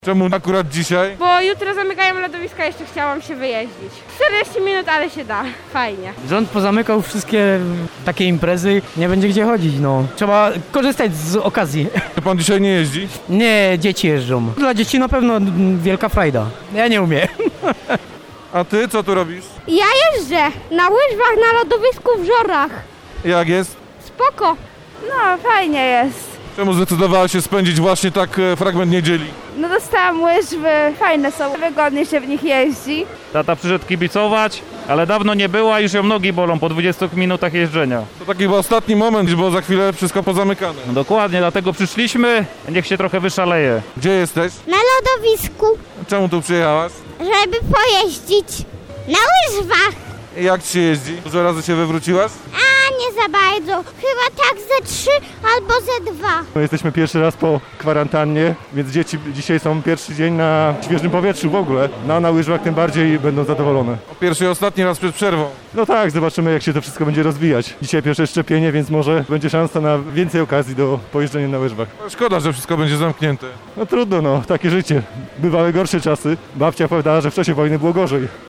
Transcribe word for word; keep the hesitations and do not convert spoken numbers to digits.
Czemu akurat dzisiaj? Bo jutro zamykają lodowiska, jeszcze chciałam się wyjeździć. czterdzieści minut, ale się da. Fajnie. Rząd pozamykał wszystkie takie imprezy, nie będzie gdzie chodzić, no. Trzeba korzystać z okazji. To pan dzisiaj nie jeździ? Nie, dzieci jeżdżą. Dla dzieci na pewno wielka frajda. Ja nie umiem. A ty co tu robisz? Ja jeżdżę na łyżwach na lodowisku w Żorach. Jak jest? Spoko. No, fajnie jest. Czemu zdecydowałaś się spędzić właśnie tak e, fragment niedzieli? No dostałam łyżwy, fajne są, wygodnie się w nich jeździ. Tata przyszedł kibicować, ale dawno nie była, już ją nogi bolą po dwudziestu minutach jeżdżenia. To taki chyba ostatni moment, bo za chwilę wszystko pozamykane. No dokładnie, dlatego przyszliśmy, niech się trochę wyszaleje. Gdzie jesteś? Na lodowisku, Czemu tu przyjechałaś? żeby pojeździć na łyżwach. I jak ci się jeździ? Dużo razy się wywróciłaś? A nie za bardzo, chyba tak ze trzy albo ze dwa. My jesteśmy pierwszy raz po kwarantannie, więc dzieci dzisiaj są pierwszy dzień na świeżym powietrzu w ogóle. No a na łyżwach tym bardziej będą zadowolone. Po pierwszy i ostatni raz przed przerwą. No tak, zobaczymy jak się to wszystko będzie rozwijać. Dzisiaj pierwsze szczepienie, więc może będzie szansa na więcej okazji do pojeżdżenia na łyżwach. Szkoda, że wszystko będzie zamknięte. No trudno, no, takie życie. Bywały gorsze czasy. Babcia powiedziała, że w czasie wojny było gorzej.